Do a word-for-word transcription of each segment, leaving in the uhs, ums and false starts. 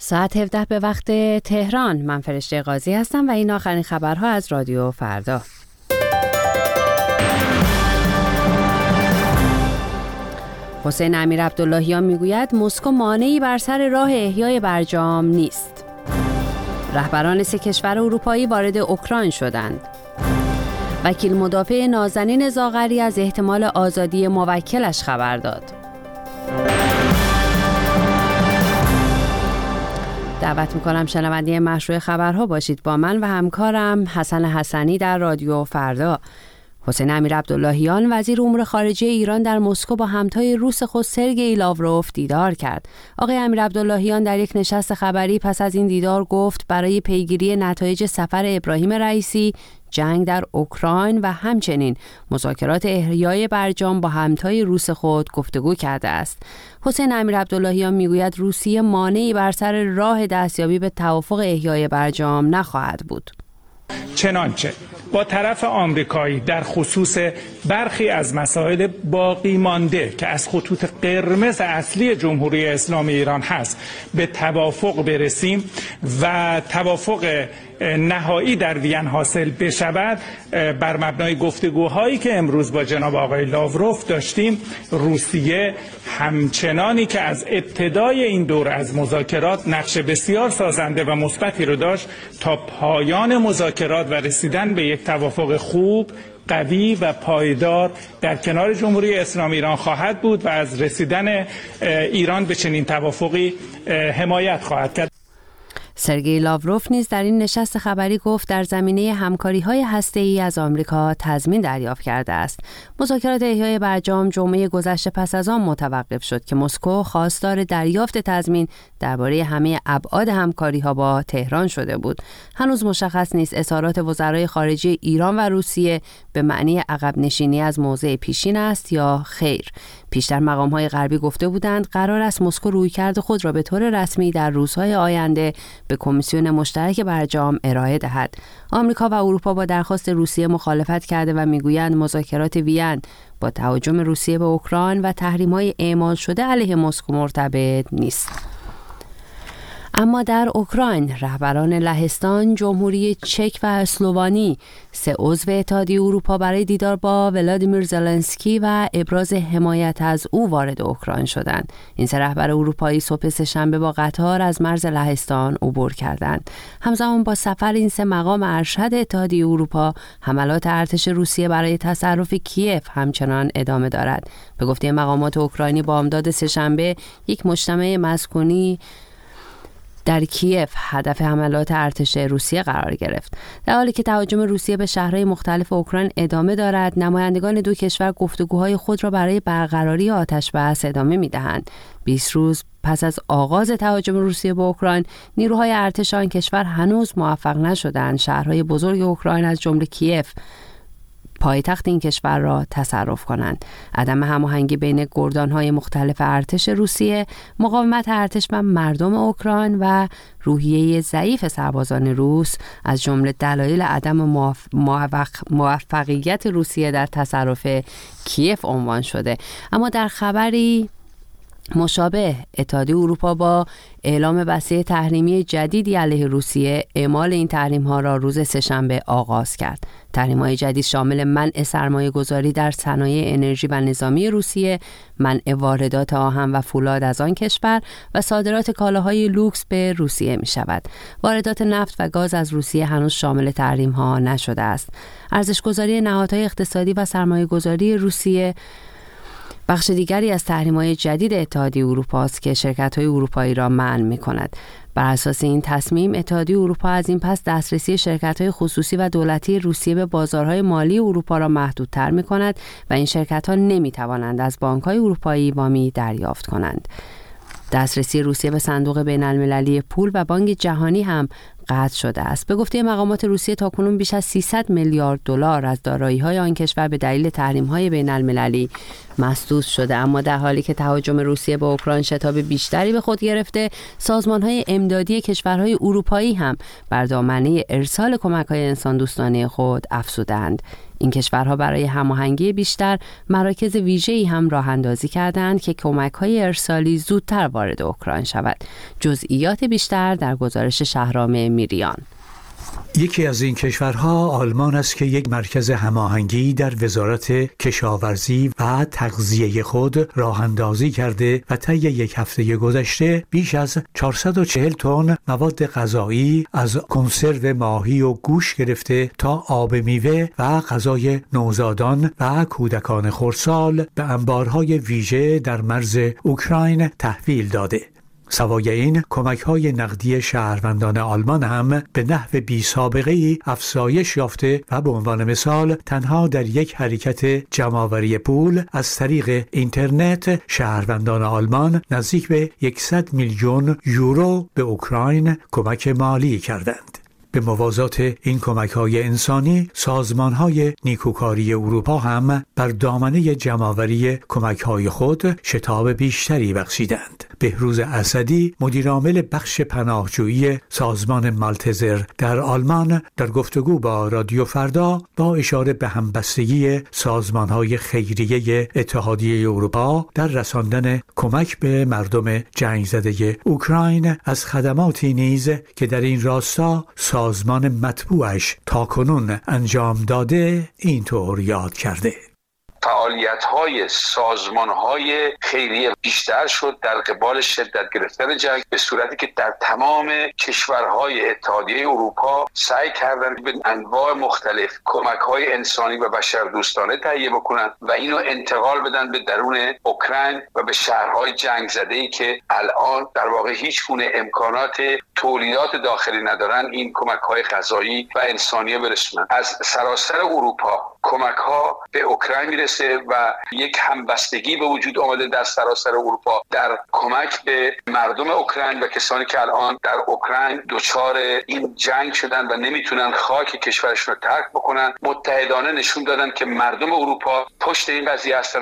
ساعت هفده به وقت تهران. من فرشته قاضی هستم و این آخرین خبرها از رادیو فردا. حسین امیرعبداللهیان میگوید مسکو مانعی بر سر راه احیای برجام نیست. رهبران سه کشور اروپایی وارد اوکراین شدند. وکیل مدافع نازنین زاغری از احتمال آزادی موکلش خبر داد. دعوت میکنم شنونده مشروع خبرها باشید با من و همکارم حسن حسنی در رادیو فردا. حسین امیرعبداللهیان وزیر امور خارجه ایران در مسکو با همتای روس خود سرگئی لاوروف دیدار کرد. آقای امیرعبداللهیان در یک نشست خبری پس از این دیدار گفت برای پیگیری نتایج سفر ابراهیم رئیسی، جنگ در اوکراین و همچنین مذاکرات احیای برجام با همتای روس خود گفتگو کرده است. حسین امیرعبداللهیان میگوید روسیه مانعی بر سر راه دستیابی به توافق احیای برجام نخواهد بود. چنانچه با طرف آمریکایی در خصوص برخی از مسائل باقی مانده که از خطوط قرمز اصلی جمهوری اسلامی ایران هست به توافق برسیم و توافق نهایی در وین حاصل بشود، بر مبنای گفتگوهایی که امروز با جناب آقای لاوروف داشتیم، روسیه همچنانی که از ابتدای این دور از مذاکرات نقش بسیار سازنده و مثبتی رو داشت تا پایان مذاکرات و رسیدن به یک توافق خوب، قوی و پایدار در کنار جمهوری اسلامی ایران خواهد بود و از رسیدن ایران به چنین توافقی حمایت خواهد کرد. سرگئی لاوروف نیز در این نشست خبری گفت در زمینه همکاری‌های هسته‌ای از آمریکا تضمین دریافت کرده است. مذاکرات احیای برجام جمعه گذشته پس از آن متوقف شد که مسکو خواستار دریافت تضمین درباره همه ابعاد همکاری‌ها با تهران شده بود. هنوز مشخص نیست اظهارات وزرای خارجه ایران و روسیه به معنی عقب نشینی از موضع پیشین است یا خیر. پیشتر مقام‌های غربی گفته بودند قرار است مسکو رویکرد خود را به طور رسمی در روزهای آینده به کمیسیون مشترک برجام ارائه دهد. آمریکا و اروپا با درخواست روسیه مخالفت کرده و میگویند مذاکرات وین با تهاجم روسیه به اوکراین و تحریم‌های اعمال شده علیه مسکو مرتبط نیست. اما در اوکراین رهبران لهستان، جمهوری چک و اسلوونی سه عضو اتحادیه اروپا برای دیدار با ولادیمیر زلنسکی و ابراز حمایت از او وارد اوکراین شدند. این سه رهبر اروپایی صبح سه‌شنبه با قطار از مرز لهستان عبور کردند. همزمان با سفر این سه مقام ارشد اتحادیه اروپا، حملات ارتش روسیه برای تصرف کیف همچنان ادامه دارد. به گفته مقامات اوکراینی بامداد سه‌شنبه یک مجتمع مسکونی در کیف هدف حملات ارتش روسیه قرار گرفت. در حالی که تهاجم روسیه به شهرهای مختلف اوکراین ادامه دارد، نمایندگان دو کشور گفتگوهای خود را برای برقراری آتش بس ادامه می‌دهند. بیست روز پس از آغاز تهاجم روسیه به اوکراین، نیروهای ارتش آن کشور هنوز موفق نشدند شهرهای بزرگ اوکراین از جمله کیف، پایتخت این کشور را تصرف کنند. عدم هماهنگی بین گردانهای مختلف ارتش روسیه، مقاومت ارتش و مردم اوکراین و روحیه ضعیف سربازان روس از جمله دلایل عدم موفق موفقیت روسیه در تصرف کیف عنوان شده. اما در خبری مشابه، اتحادیه اروپا با اعلام وصیه تحریمی جدیدی علیه روسیه، اعمال این تحریم‌ها را روز سه‌شنبه آغاز کرد. تحریم‌های جدید شامل منع سرمایه‌گذاری در صنایع انرژی و نظامی روسیه، منع واردات آهن و فولاد از آن کشور و صادرات کالاهای لوکس به روسیه می‌شود. واردات نفت و گاز از روسیه هنوز شامل تحریم‌ها نشده است. ارزش‌گذاری نهادهای اقتصادی و سرمایه‌گذاری روسیه بخش دیگری از تحریم‌های جدید اتحادیه اروپا است که شرکت‌های اروپایی را منع می‌کند. بر اساس این تصمیم، اتحادیه اروپا از این پس دسترسی شرکت‌های خصوصی و دولتی روسیه به بازارهای مالی اروپا را محدودتر می‌کند و این شرکت‌ها نمی‌توانند از بانک‌های اروپایی وامی دریافت کنند. دسترسی روسیه به صندوق بین‌المللی پول و بانک جهانی هم قطع شده است. به گفته مقامات روسیه تاکنون بیش از سیصد میلیارد دلار از دارایی‌های آن کشور به دلیل تحریم‌های بین‌المللی مسدود شده. اما در حالی که تهاجم روسیه به اوکراین شتاب بیشتری به خود گرفته، سازمان‌های امدادی کشورهای اروپایی هم بر دامنه ارسال کمک‌های انسان‌دوستانه خود افزودند. این کشورها برای هماهنگی بیشتر مراکز ویژه‌ای هم راه اندازی کردند که کمک‌های ارسالی زودتر وارد اوکراین شود. جزئیات بیشتر در گزارش شهرام میریان. یکی از این کشورها آلمان است که یک مرکز هماهنگی در وزارت کشاورزی و تغذیه خود راه اندازی کرده و طی یک هفته گذشته بیش از چهارصد و چهل تن مواد غذایی از کنسرو ماهی و گوشت گرفته تا آب میوه و غذای نوزادان و کودکان خردسال به انبارهای ویژه در مرز اوکراین تحویل داده. سوای این کمک‌های نقدی شهروندان آلمان هم به نحو بی سابقه‌ای افزایش یافته و به عنوان مثال تنها در یک حرکت جمع‌آوری پول از طریق اینترنت شهروندان آلمان نزدیک به صد میلیون یورو به اوکراین کمک مالی کردند. به موازات این کمک‌های انسانی، سازمان‌های نیکوکاری اروپا هم بر دامنه جمع‌آوری کمک‌های خود شتاب بیشتری بخشیدند. بهروز اسدی، مدیرعامل بخش پناهجویی سازمان مالتزر در آلمان، در گفتگو با رادیو فردا با اشاره به همبستگی سازمان‌های خیریه اتحادیه اروپا در رساندن کمک به مردم جنگ زده اوکراین از خدماتی نیز که در این راستا سازمان مطبوعش تاکنون انجام داده اینطور یاد کرده. فعالیت‌های سازمان‌های خیریه بیشتر شد در قبال شدت گرفتن جنگ، به صورتی که در تمام کشورهای اتحادیه اروپا سعی کردند به انواع مختلف کمک‌های انسانی و بشردوستانه تهیه بکنند و اینو انتقال بدن به درون اوکراین و به شهرهای جنگ زده‌ای که الان در واقع هیچ گونه امکانات تولیدات داخلی ندارن این کمک‌های غذایی و انسانی برسونن. از سراسر اروپا کمک‌ها به اوکراین میرسه و یک همبستگی به وجود آمده در سراسر اروپا در کمک به مردم اوکراین و کسانی که الان در اوکراین دچار این جنگ شدن و نمیتونن خاک کشورشون رو ترک بکنن. متحدانه نشون دادن که مردم اروپا پشت این قضیه هستن.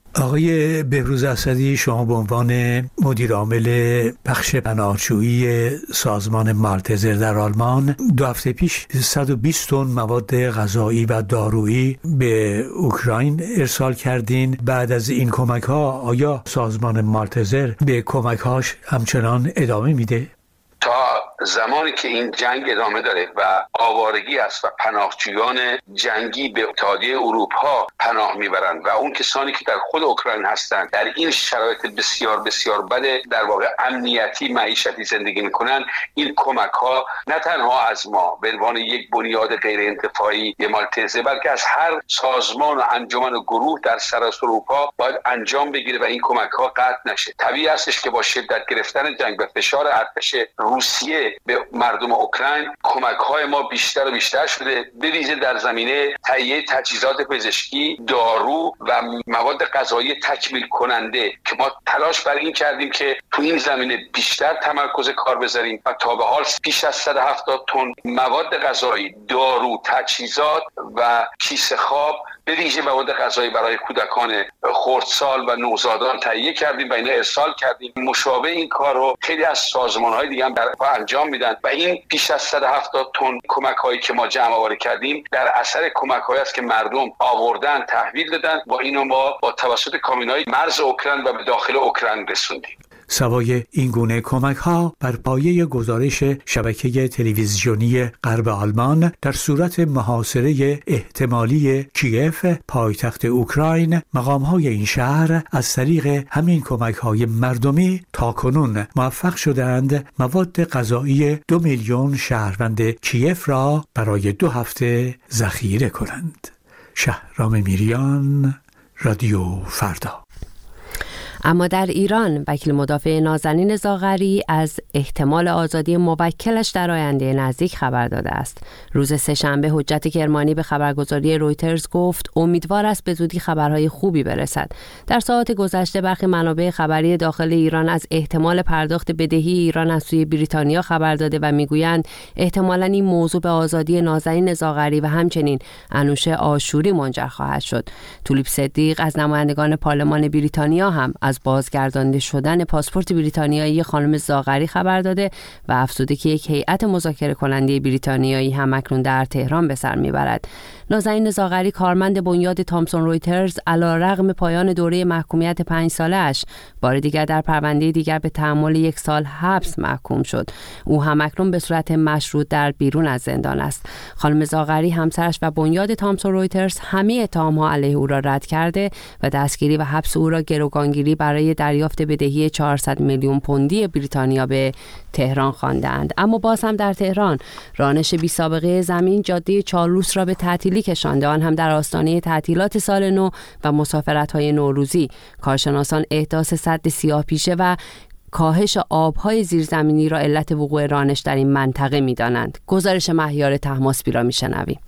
آقای بهروز اسدی، شما به عنوان مدیر عامل بخش پناهجویی سازمان مالتزر در آلمان دو هفته پیش صد و بیست تن مواد غذایی و دارویی به اوکراین ارسال کردین. بعد از این کمک ها آیا سازمان مالتزر به کمک هاش همچنان ادامه میده؟ تا زمانی که این جنگ ادامه داره و آوارگی است و پناهجویان جنگی به اتحادیه اروپا پناه میبرند و اون کسانی که در خود اوکراین هستند در این شرایط بسیار بسیار بد در واقع امنیتی معیشتی زندگی میکنن، این کمک ها نه تنها از ما به عنوان یک بنیاد غیر انتفاعی مالتزه بلکه از هر سازمان و انجمن و گروه در سراسر اروپا باید انجام بگیره و این کمک ها قطع نشه. طبیعی استش که با شدت گرفتن جنگ و فشار ارتش روسیه به مردم اوکراین کمک‌های ما بیشتر و بیشتر شده، به ویژه در زمینه تهیه تجهیزات پزشکی، دارو و مواد غذایی تکمیل کننده که ما تلاش بر این کردیم که تو این زمینه بیشتر تمرکز کار بذاریم و تا به حال بیش از صد و هفتاد تن مواد غذایی، دارو، تجهیزات و کیسه خواب به ویژه مواد غذایی برای کودکان خردسال و نوزادان تهیه کردیم و اینا ارسال کردیم. مشابه این کار رو خیلی از سازمان‌های دیگه هم در انجام میدن و این بیش از صد و هفتاد تن کمک‌هایی که ما جمع آوری کردیم در اثر کمک‌هایی است که مردم آوردن تحویل دادن و اینو ما با توسط کامیون‌های مرز اوکراین و به داخل اوکراین رسوندیم. سوای این گونه کمک‌ها بر پایه گزارش شبکه تلویزیونی غرب آلمان در صورت محاصره احتمالی کیف پایتخت اوکراین، مقام‌های این شهر از طریق همین کمک‌های مردمی تاکنون موفق شدند مواد غذایی دو میلیون شهروند کیف را برای دو هفته ذخیره کنند. شهرام میریان، رادیو فردا. اما در ایران وکیل مدافع نازنین زاغری از احتمال آزادی موکلش در آینده نزدیک خبر داده است. روز سه‌شنبه حجت کرمانی به خبرگزاری رویترز گفت امیدوار است به زودی خبرهای خوبی برسد. در ساعات گذشته برخی منابع خبری داخل ایران از احتمال پرداخت بدهی ایران از سوی بریتانیا خبر داده و میگویند احتمالاً این موضوع به آزادی نازنین زاغری و همچنین انوشه آشوری منجر خواهد شد. تولیپ صدیق از نمایندگان پارلمان بریتانیا هم از بازگردانده شدن پاسپورت بریتانیایی خانم زاغری خبر داده و افزوده که یک هیئت مذاکره کننده بریتانیایی هم اکنون در تهران به سر میبرد. نازنین زاغری کارمند بنیاد تامسون رویترز علیرغم پایان دوره محکومیت پنج ساله‌اش بار دیگر در پرونده دیگر به تحمل یک سال حبس محکوم شد. او هم اکنون به صورت مشروط در بیرون از زندان است. خانم زاغری، همسرش و بنیاد تامسون رویترز همه اتهام‌ها علیه او را رد کرده و دستگیری و حبس او را گروگانگیری برای دریافت بدهی چهارصد میلیون پوندی بریتانیا به تهران خواندند. اما باز هم در تهران رانش بی سابقه زمین جاده چالوس را به تعطیلی کشانده، آن هم در آستانه تعطیلات سال نو و مسافرت‌های نوروزی. کارشناسان احداث سد سیاه‌پیشه و کاهش آب‌های زیرزمینی را علت وقوع رانش در این منطقه می‌دانند. گزارش مهیار طهماسبی را می‌شنویم.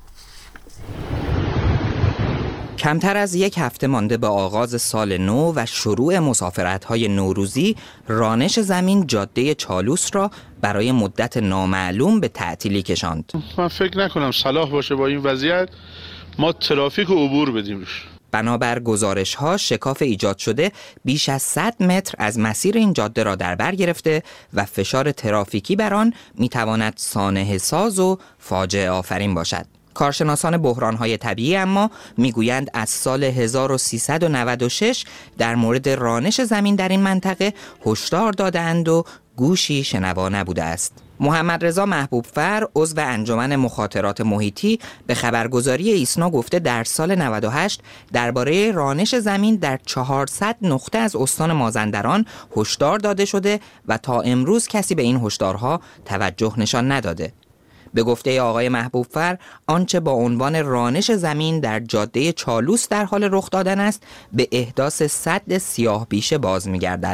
کمتر از یک هفته مانده به آغاز سال نو و شروع مسافرت‌های نوروزی، رانش زمین جاده چالوس را برای مدت نامعلوم به تعطیلی کشاند. من فکر نکنم صلاح باشه با این وضعیت ما ترافیک رو عبور بدیم. بنابر گزارش‌ها شکاف ایجاد شده بیش از صد متر از مسیر این جاده را در بر گرفته و فشار ترافیکی بر آن می‌تواند سانحه ساز و فاجعه آفرین باشد. کارشناسان بحران‌های طبیعی اما میگویند از سال هزار و سیصد و نود و شش در مورد رانش زمین در این منطقه هشدار دادند و گوشی شنوا نبوده است. محمد رضا محبوبفر، عضو انجمن مخاطرات محیطی، به خبرگزاری ایسنا گفته در سال نود و هشت درباره رانش زمین در چهارصد نقطه از استان مازندران هشدار داده شده و تا امروز کسی به این هشدارها توجه نشان نداده. به گفته آقای محبوبفر، آنچه با عنوان رانش زمین در جاده چالوس در حال رخ دادن است به احداث سد سیاه‌پیشه باز می‌گردد.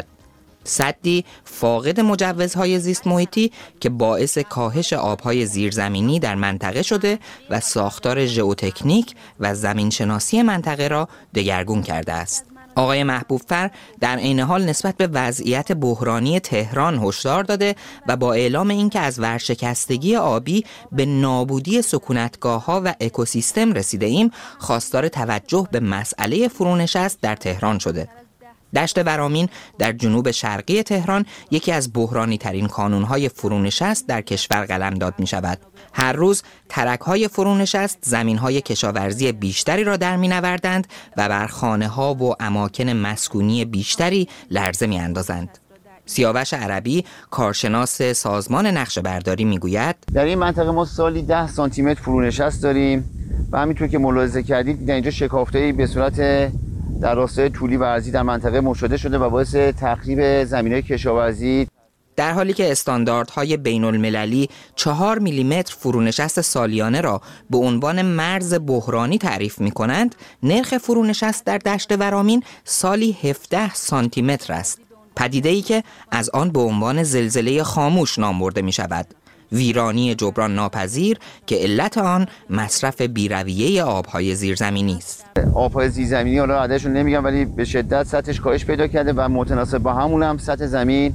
سدی فاقد مجوزهای زیست محیطی که باعث کاهش آبهای زیرزمینی در منطقه شده و ساختار ژئوتکنیک و زمینشناسی منطقه را دگرگون کرده است. آقای محبوبفر در عین حال نسبت به وضعیت بحرانی تهران هشدار داده و با اعلام اینکه از ورشکستگی آبی به نابودی سکونتگاه‌ها و اکوسیستم رسیده ایم، خواستار توجه به مسئله فرونشست در تهران شده. دشت ورامین در جنوب شرقی تهران یکی از بحرانی ترین کانون‌های فرونشست در کشور قلمداد می شود. هر روز ترک‌های فرونشست زمین‌های کشاورزی بیشتری را در می‌نوردند و بر خانه‌ها و اماکن مسکونی بیشتری لرزه می‌اندازند. سیاوش عربی، کارشناس سازمان نقشه‌برداری می‌گوید در این منطقه ما سالی ده سانتی متر فرونشست داریم و همینطور که ملاحظه کردید در اینجا شکافته‌ای به صورت در راستای طولی ورزی در منطقه مشاهده شده و باعث تخریب زمین‌های کشاورزی، در حالی که استانداردهای بین المللی چهار میلیمتر فرونشست سالیانه را به عنوان مرز بحرانی تعریف می کنند، نرخ فرونشست در دشت ورامین سالی هفده سانتی متر است. پدیده‌ای که از آن به عنوان زلزله خاموش نام برده می شود. ویرانی جبران ناپذیر که علت آن مصرف بی‌رویه آبهای زیرزمینی است. آبهای زیرزمینی حالا عددشون نمیگم ولی به شدت سطحش کاهش پیدا کرده و متناسب با همون هم سطح زمین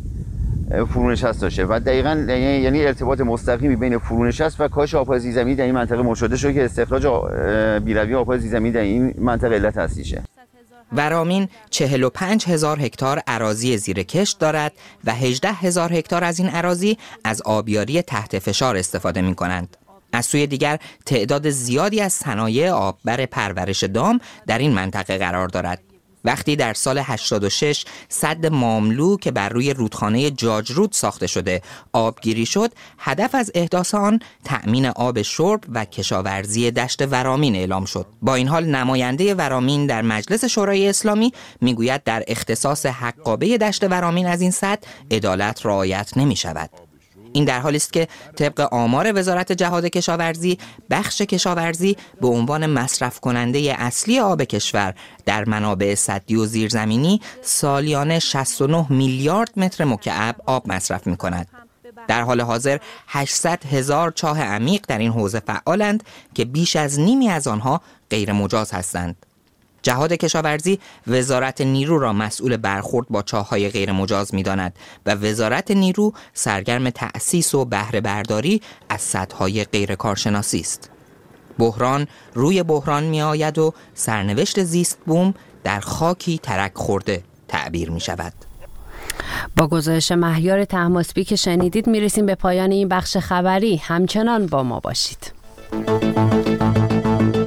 فرونشست داشته و دقیقاً یعنی ارتباط مستقیمی بین فرونشست و کاهش آبهای زیرزمینی در این منطقه مشاهده شده که استخراج بی‌رویه آبهای زیرزمینی در این منطقه علت اصلیشه. ورامین چهل و پنج هزار هکتار اراضی زیر کشت دارد و هجده هزار هکتار از این اراضی از آبیاری تحت فشار استفاده می کنند. از سوی دیگر تعداد زیادی از صنایع آببر پرورش دام در این منطقه قرار دارد. وقتی در سال هشتاد و شش سد ماملو که بر روی رودخانه جاجرود ساخته شده آبگیری شد، هدف از احداث آن تأمین آب شرب و کشاورزی دشت ورامین اعلام شد. با این حال نماینده ورامین در مجلس شورای اسلامی میگوید در اختصاص حقابه دشت ورامین از این سد عدالت رعایت نمی شود. این در حالی است که طبق آمار وزارت جهاد کشاورزی، بخش کشاورزی به عنوان مصرف کننده اصلی آب کشور در منابع سدی و زیرزمینی سالیانه شصت و نه میلیارد متر مکعب آب مصرف می کند. در حال حاضر هشتصد هزار چاه عمیق در این حوزه فعالند که بیش از نیمی از آنها غیر مجاز هستند. جهاد کشاورزی وزارت نیرو را مسئول برخورد با چاه‌های غیر مجاز می‌داند و وزارت نیرو سرگرم تأسیس و بهره برداری از سدهای غیر کارشناسی است. بحران روی بحران می‌آید و سرنوشت زیست بوم در خاکی ترک خورده تعبیر می‌شود. با گزارش مهیار طهماسبی که شنیدید میرسیم به پایان این بخش خبری. همچنان با ما باشید.